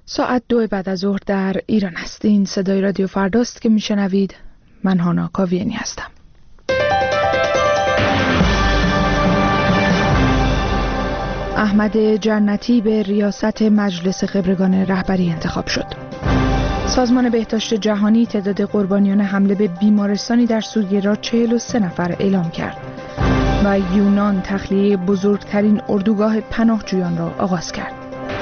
ساعت 2 بعد از ظهر در ایران است. این صدای رادیو فرداست که میشنوید. من هانا کاویانی هستم. احمد جنتی به ریاست مجلس خبرگان رهبری انتخاب شد. سازمان بهداشت جهانی تعداد قربانیان حمله به بیمارستانی در سوریه را 43 نفر اعلام کرد و یونان تخلیه بزرگترین اردوگاه پناهجویان را آغاز کرد.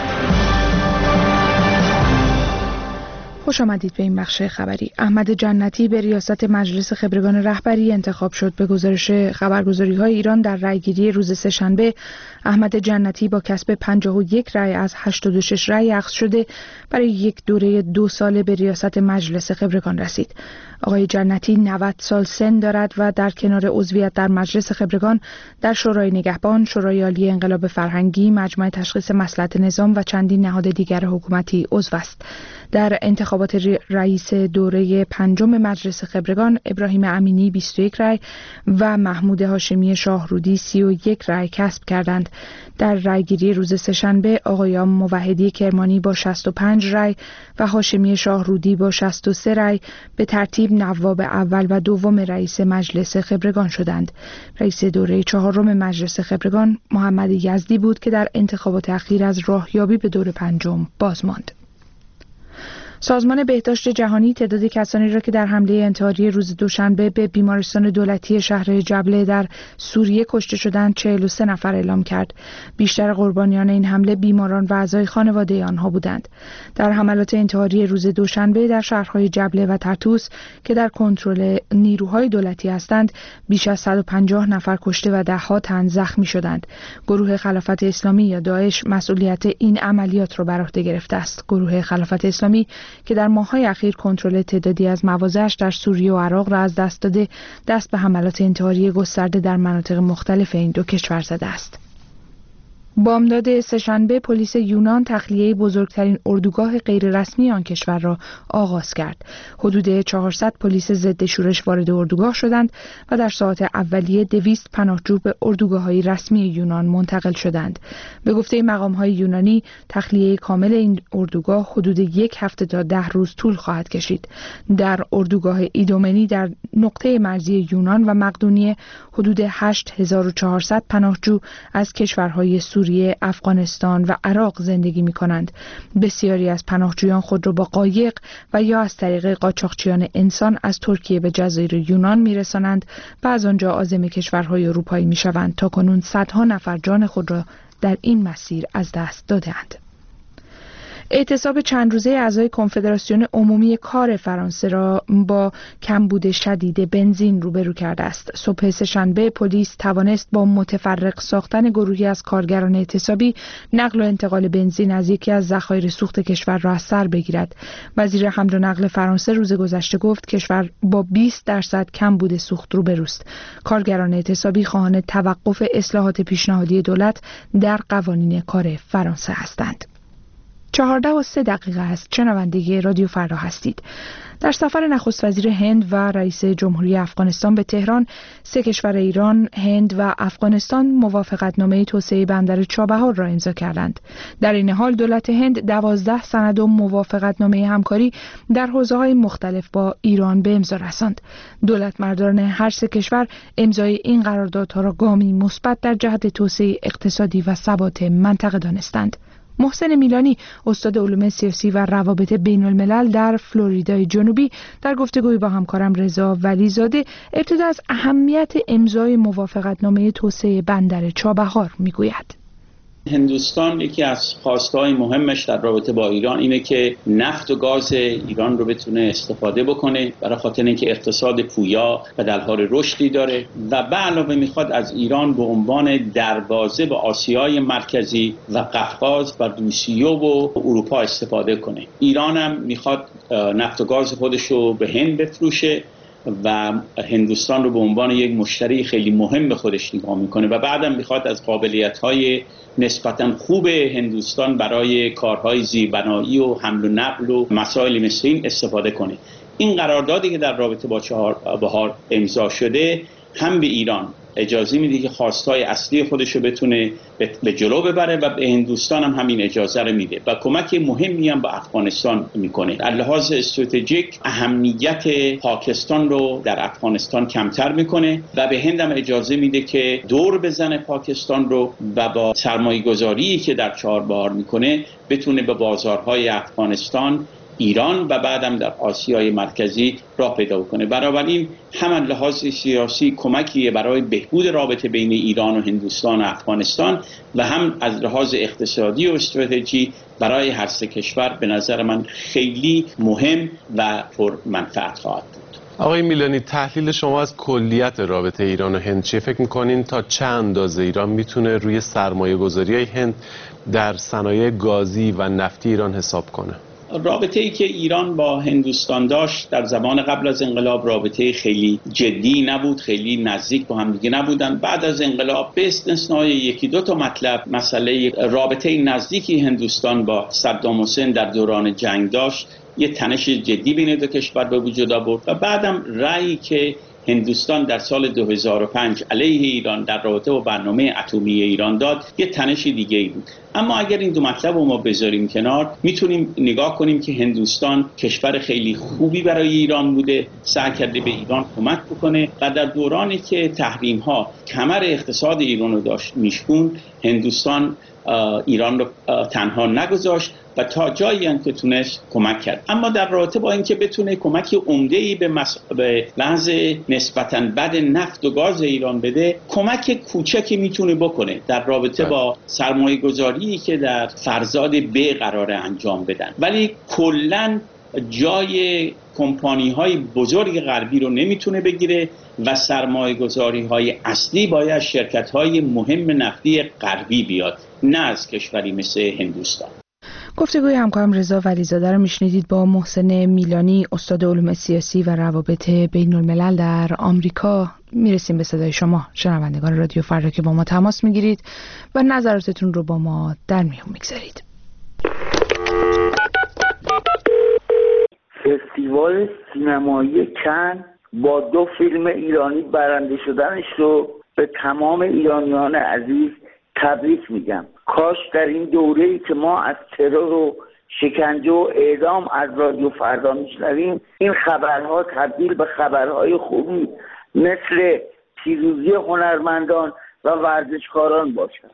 خوش آمدید به این بخش خبری. احمد جنتی به ریاست مجلس خبرگان رهبری انتخاب شد. به گزارش خبرگزاری‌های ایران در رأیگیری روز سه‌شنبه، احمد جنتی با کسب 51 رأی از 86 رأی اخذ شده برای یک دوره 2 ساله به ریاست مجلس خبرگان رسید. آقای جنتی 90 سال سن دارد و در کنار عضویت در مجلس خبرگان در شورای نگهبان، شورای عالی انقلاب فرهنگی، مجمع تشخیص مصلحت نظام و چندین نهاد دیگر حکومتی عضو است. در انتخابات رئیس دوره 5 مجلس خبرگان، ابراهیم امینی 21 رأی و محمود هاشمی شاهرودی 31 رأی کسب کردند. در رأیگیری روز سه‌شنبه، آقایان موحدی کرمانی با 65 رأی و هاشمی شاهرودی با 63 رأی به ترتیب نواب اول و دوم رئیس مجلس خبرگان شدند. رئیس دوره 4 مجلس خبرگان محمد یزدی بود که در انتخابات اخیر از راهیابی به دور 5 باز ماند. سازمان بهداشت جهانی تعداد کسانی را که در حمله انتحاری روز دوشنبه به بیمارستان دولتی شهر جبله در سوریه کشته شدند 43 نفر اعلام کرد. بیشتر قربانیان این حمله بیماران و اعضای خانواده آنها بودند. در حملات انتحاری روز دوشنبه در شهرهای جبله و ترتوس که در کنترل نیروهای دولتی هستند، بیش از 150 نفر کشته و ده‌ها تن زخمی شدند. گروه خلافت اسلامی یا داعش مسئولیت این عملیات را بر عهده گرفته است. گروه خلافت اسلامی که در ماه‌های اخیر کنترل تعدادی از مواضعش در سوریه و عراق را از دست داده، دست به حملات انتحاری گسترده در مناطق مختلف این دو کشور زده است. بامداد سه‌شنبه پلیس یونان تخلیه بزرگترین اردوگاه غیررسمی آن کشور را آغاز کرد. حدود 400 پلیس ضد شورش وارد اردوگاه شدند و در ساعات اولیه 200 پناهجو به اردوگاه‌های رسمی یونان منتقل شدند. به گفته مقام‌های یونانی، تخلیه کامل این اردوگاه حدود 1 هفته تا 10 روز طول خواهد کشید. در اردوگاه ایدومنی در نقطه مرزی یونان و مقدونیه حدود 8400 پناهجو از کشورهای سوریه، افغانستان و عراق زندگی می کنند. بسیاری از پناهجویان خود را با قایق و یا از طریق قاچاقچیان انسان از ترکیه به جزایر یونان می رسانند و از آنجا عازم کشورهای اروپایی می شوند. تا کنون صدها نفر جان خود را در این مسیر از دست دادند. اعتصاب چند روزه اعضای کنفدراسیون عمومی کار فرانسه را با کمبود شدید بنزین روبرو کرده است. صبح سه‌شنبه پلیس توانست با متفرق ساختن گروهی از کارگران اعتصابی نقل و انتقال بنزین از یکی از ذخایر سوخت کشور را از سر بگیرد. وزیر حمل و نقل فرانسه روز گذشته گفت کشور با 20% کمبود سوخت روبروست. کارگران اعتصابی خواهان توقف اصلاحات پیشنهادی دولت در قوانین کار فرانسه هستند. 14:03 است. شنونده رادیو فردا هستید. در سفر نخست وزیر هند و رئیس جمهوری افغانستان به تهران، 3 کشور ایران، هند و افغانستان موافقتنامه توسعه بندر چابهار را امضا کردند. در این حال دولت هند 12 سند و موافقتنامه همکاری در حوزه‌های مختلف با ایران به امضا رساند. دولت مردان هر 3 کشور امضای این قراردادها را گامی مثبت در جهت توسعه اقتصادی و ثبات منطقه دانستند. محسن میلانی، استاد علوم سیاسی و روابط بین الملل در فلوریدای جنوبی، در گفتگوی با همکارم رضا ولیزاده ابتدا از اهمیت امضای موافقتنامه توسعه بندر چابهار میگوید. هندوستان یکی از خواستهای مهمش در رابطه با ایران اینه که نفت و گاز ایران رو بتونه استفاده بکنه، برای خاطر اینکه اقتصاد پویا و در حال رشدی داره و به علاوه میخواد از ایران به عنوان دروازه به آسیای مرکزی و قفقاز و روسیه و اروپا استفاده کنه. ایران هم میخواد نفت و گاز خودش رو به هند بفروشه و هندوستان رو به عنوان یک مشتری خیلی مهم به خودش نگاه میکنه و بعدم میخواد از قابلیت‌های نسبتاً خوب هندوستان برای کارهای زیربنایی و حمل و نقل و مسائل مثل این استفاده کنه. این قراردادی که در رابطه با چابهار امضا شده هم به ایران اجازه میده که خواستهای اصلی خودش رو بتونه به جلو ببره و به هندوستان هم همین اجازه رو میده و کمک مهمی هم به افغانستان میکنه. از لحاظ استراتژیک اهمیت پاکستان رو در افغانستان کمتر میکنه و به هند هم اجازه میده که دور بزنه پاکستان رو و با سرمایه گذاری که در چهاربهار میکنه بتونه به بازارهای افغانستان، ایران و بعدم در آسیای مرکزی راه پیدا کنه. بنابراین هم از لحاظ سیاسی کمکیه برای بهبود رابطه بین ایران و هندوستان و افغانستان و هم از لحاظ اقتصادی و استراتژی برای هر سه کشور به نظر من خیلی مهم و پر منفعت خواهد بود. آقای میلانی، تحلیل شما از کلیت رابطه ایران و هند چیه؟ فکر می‌کنین تا چه اندازه ایران میتونه روی سرمایه‌گذاری‌های هند در صنایع گازی و نفتی ایران حساب کنه؟ رابطه‌ای که ایران با هندوستان داشت در زمان قبل از انقلاب رابطه خیلی جدی نبود، خیلی نزدیک با هم دیگه نبودن. بعد از انقلاب به استثنای یکی دو تا مطلب، مسئله رابطه نزدیکی هندوستان با صدام حسین در دوران جنگ داشت، یه تنش جدی بین دو کشور به وجود آورد و بعدم رأیی که هندوستان در سال 2005 علیه ایران در رابطه با برنامه اتمی ایران داد یه تنش دیگه ای بود. اما اگر این دو مطلب رو ما بذاریم کنار، میتونیم نگاه کنیم که هندوستان کشور خیلی خوبی برای ایران بوده، سعی کرده به ایران کمک بکنه و در دورانی که تحریم ها کمر اقتصاد ایران رو داشت میشکوند، هندوستان ایران رو تنها نگذاشت و تا جایی هم که تونست کمک کرد. اما در رابطه با اینکه بتونه کمک عمده‌ای به وضع نسبتاً بد نفت و گاز ایران بده، کمک کوچکی میتونه بکنه در رابطه با سرمایه‌گذاری که در فرزاد ب قراره انجام بدن، ولی کلاً جای کمپانی‌های بزرگ غربی رو نمیتونه بگیره و سرمایه‌گذاری‌های اصلی باید شرکت‌های مهم نفتی غربی بیاد، نه از کشوری مثل هندوستان. گفتگوی همکارم رضا ولیزاده رو میشنیدید با محسن میلانی، استاد علوم سیاسی و روابط بین الملل در آمریکا. میرسیم به صدای شما شنوندگان رادیو فردا که با ما تماس میگیرید و نظراتتون رو با ما در میون میگذارید. فستیوال سینمایی کن با 2 فیلم ایرانی برنده شدنش رو به تمام ایرانیان عزیز تبریک میگم. کاش در این دوره‌ای که ما از ترور و شکنجه و اعدام از رادیو فردا میشنویم، این خبرها تبدیل به خبرهای خوبی مثل پیروزی هنرمندان و ورزشکاران باشد.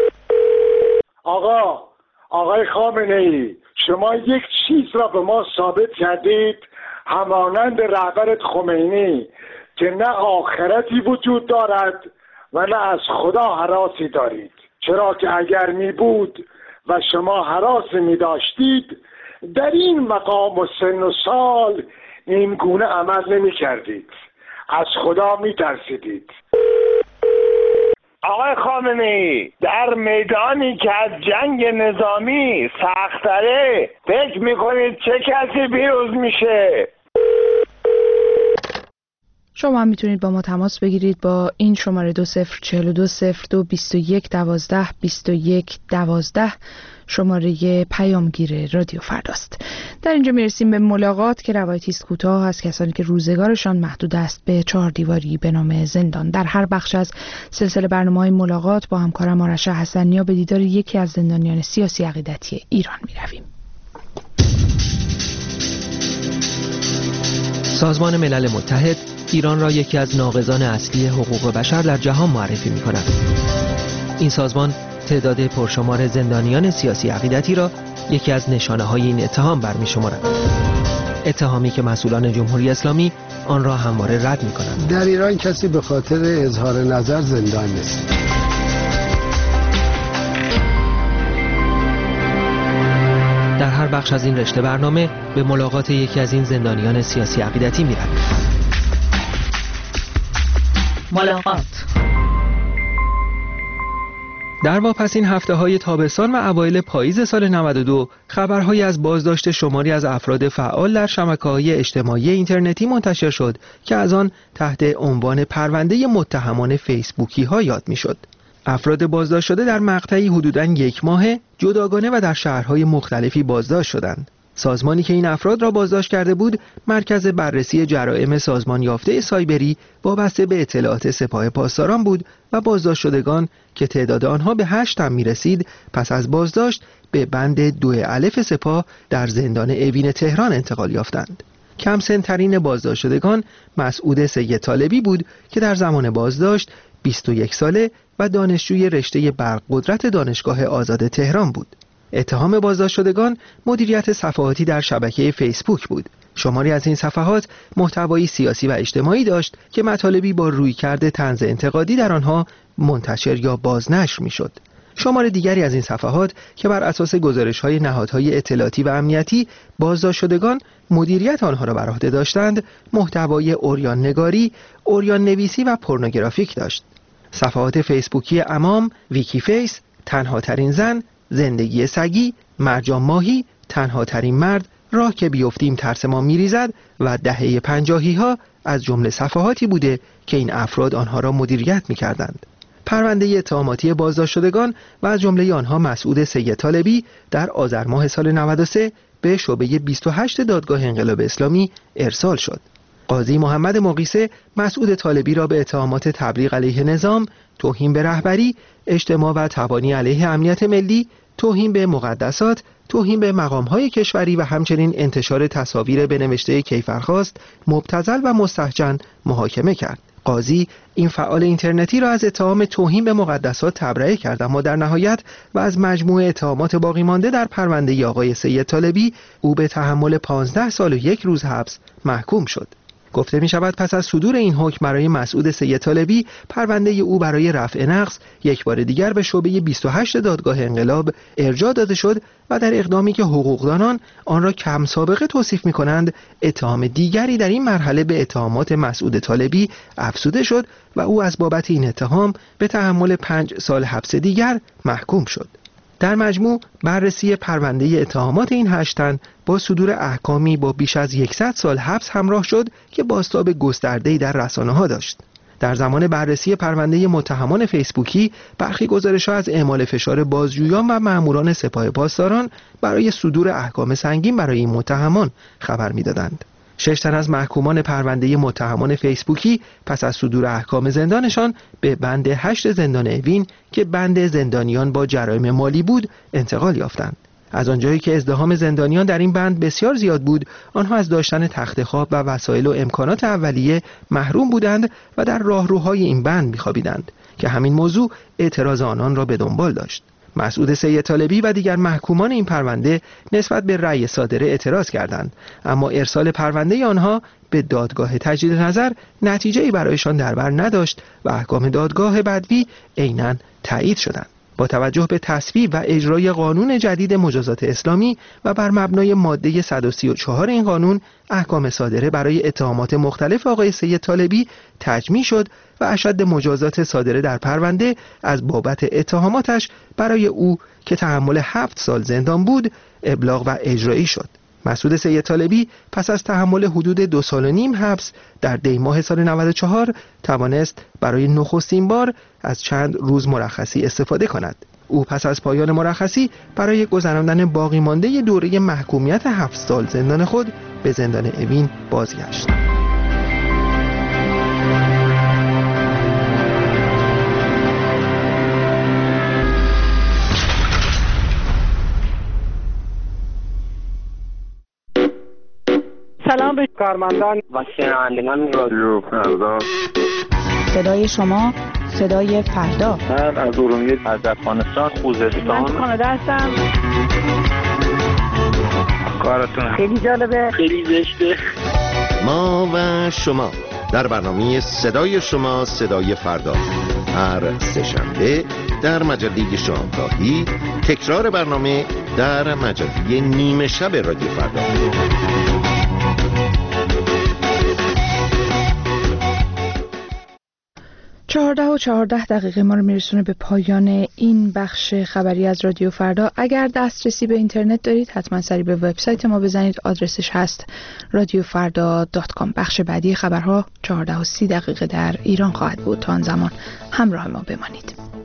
آقای خامنه‌ای، شما یک چیز را به ما ثابت کردید، همانند رهبرت خمینی، که نه آخرتی وجود دارد و نه از خدا هراسی دارید. چرا که اگر می بود و شما هراس می داشتید، در این مقام و سن و سال این گونه عمل نمی کردید، از خدا می ترسیدید. آقای خامنه‌ای، در میدانی که از جنگ نظامی سخت‌تره، فکر میکنید چه کسی پیروز میشه؟ شما هم میتونید با ما تماس بگیرید با این شماره 2042022112 شماره پیامگیر رادیو فرداست. در اینجا میرسیم به ملاقات که روایتی است کوتاه از کسانی که روزگارشان محدود است به 4 دیواری به نام زندان. در هر بخش از سلسله برنامه‌های ملاقات با همکارم آرش حسنیا به دیدار یکی از زندانیان سیاسی عقیدتی ایران میرویم. سازمان ملل متحد ایران را یکی از ناقضان اصلی حقوق بشر در جهان معرفی می‌کند. این سازمان تعداد پرشمار زندانیان سیاسی عقیدتی را یکی از نشانه‌های این اتهام برمی‌شمارد. اتهامی که مسئولان جمهوری اسلامی آن را همواره رد می‌کنند. در ایران کسی به خاطر اظهار نظر زندان نیست. در هر بخش از این رشته برنامه به ملاقات یکی از این زندانیان سیاسی عقیدتی می‌رویم. ملاقات. در واپسین هفته‌های تابستان و اوایل پاییز سال 92 خبرهایی از بازداشت شماری از افراد فعال در شبکه‌های اجتماعی اینترنتی منتشر شد که از آن تحت عنوان پرونده متهمان فیسبوکی‌ها یاد می‌شد. افراد بازداشت شده در مقطعی حدوداً 1 ماه جداگانه و در شهرهای مختلفی بازداشت شدند. سازمانی که این افراد را بازداشت کرده بود، مرکز بررسی جرائم سازمان یافته سایبری وابسته به اطلاعات سپاه پاسداران بود و بازداشت شدگان که تعداد آنها به 8 می رسید، پس از بازداشت به بند 2 الف سپاه در زندان اوین تهران انتقال یافتند. کم سن‌ترین بازداشت شدگان مسعود سید طالبی بود که در زمان بازداشت 21 ساله و دانشجوی رشته برق قدرت دانشگاه آزاد تهران بود. اتهام بازداشت شدگان مدیریت صفحاتی در شبکه فیسبوک بود. شماری از این صفحات محتوایی سیاسی و اجتماعی داشت که مطالبی با رویکرد طنز انتقادی در آنها منتشر یا بازنشر میشد. شمار دیگری از این صفحات که بر اساس گزارش‌های نهادهای اطلاعاتی و امنیتی بازداشت شدگان مدیریت آنها را بر عهده داشتند، محتوای عریان نگاری، عریان نویسی و پورنوگرافیک داشت. صفحات فیسبوکی امام، ویکی فیس، تنها ترین زن، زندگی سگی، مرجان ماهی، تنها ترین مرد، راه که بیفتیم ترس ما میریزد و دهه 50 ها از جمله صفحاتی بوده که این افراد آنها را مدیریت می‌کردند. پرونده اتهاماتی بازداشت شدگان و از جمله آنها مسعود سید طالبی در آذر ماه سال 93 به شعبه 28 دادگاه انقلاب اسلامی ارسال شد. قاضی محمد مقیسه مسعود طالبی را به اتهامات تبلیغ علیه نظام، توهین به رهبری، اجتماع و تبانی علیه امنیت ملی، توهین به مقدسات، توهین به مقام‌های کشوری و همچنین انتشار تصاویر به نوشته کیفرخواست، مبتذل و مستهجن محاکمه کرد. قاضی این فعال اینترنتی را از اتهام توهین به مقدسات تبرئه کرد، اما در نهایت و از مجموع اتهامات باقی مانده در پرونده آقای سید طالبی او به تحمل 15 سال و 1 روز حبس محکوم شد. گفته می شود پس از صدور این حکم برای مسعود سید طالبی، پرونده او برای رفع نقض یک بار دیگر به شعبه 28 دادگاه انقلاب ارجاع داده شد و در اقدامی که حقوقدانان آن را کم سابقه توصیف می کنند، اتهام دیگری در این مرحله به اتهامات مسعود طالبی افزوده شد و او از بابت این اتهام به تحمل 5 سال حبس دیگر محکوم شد. در مجموع بررسی پرونده اتهامات این 8 تن با صدور احکامی با بیش از 100 سال حبس همراه شد که بازتاب گسترده‌ای در رسانه‌ها داشت. در زمان بررسی پرونده متهمان فیسبوکی، برخی گزارش‌ها از اعمال فشار بازجویان و مأموران سپاه پاسداران برای صدور احکام سنگین برای این متهمان خبر می‌دادند. 6 تن از محکومان پرونده متهمان فیسبوکی پس از صدور احکام زندانشان به بند 8 زندان اوین که بند زندانیان با جرایم مالی بود انتقال یافتند. از آنجایی که ازدحام زندانیان در این بند بسیار زیاد بود، آنها از داشتن تخت خواب و وسایل و امکانات اولیه محروم بودند و در راهروهای این بند می‌خوابیدند که همین موضوع اعتراض آنان را به دنبال داشت. مسعود سید طالبی و دیگر محکومان این پرونده نسبت به رأی صادره اعتراض کردند، اما ارسال پرونده آنها به دادگاه تجدید نظر نتیجه‌ای برایشان در بر نداشت و احکام دادگاه بدوی عیناً تایید شدند. با توجه به تصویب و اجرای قانون جدید مجازات اسلامی و بر مبنای ماده 134 این قانون، احکام صادره برای اتهامات مختلف آقای سید طالبی تجمیع شد و اشد مجازات صادره در پرونده از بابت اتهاماتش برای او که تحمل 7 سال زندان بود ابلاغ و اجرایی شد. مسعود سید طالبی پس از تحمل حدود 2 سال و نیم حبس در دی ماه سال 94 توانست برای نخستین بار از چند روز مرخصی استفاده کند. او پس از پایان مرخصی برای گذراندن باقی مانده دوره محکومیت 7 سال زندان خود به زندان اوین بازگشت. سلام به کارمندان و شنوندگان رادیو فردا. صدای شما، صدای فردا. من از ارومیه، از افغانستان، خوزستان. من کانادا هستم. کارتون خیلی جالبه، خیلی زشته. ما و شما در برنامه صدای شما، صدای فردا، هر سه‌شنبه در مجله شامگاهی، تکرار برنامه در مجله نیمه شب رادیو فردا. 14:14 ما رو میرسونه به پایان این بخش خبری از رادیو فردا. اگر دسترسی به اینترنت دارید حتما سری به وبسایت ما بزنید، آدرسش هست radiofarda.com. بخش بعدی خبرها 14:30 در ایران خواهد بود. تا آن زمان همراه ما بمانید.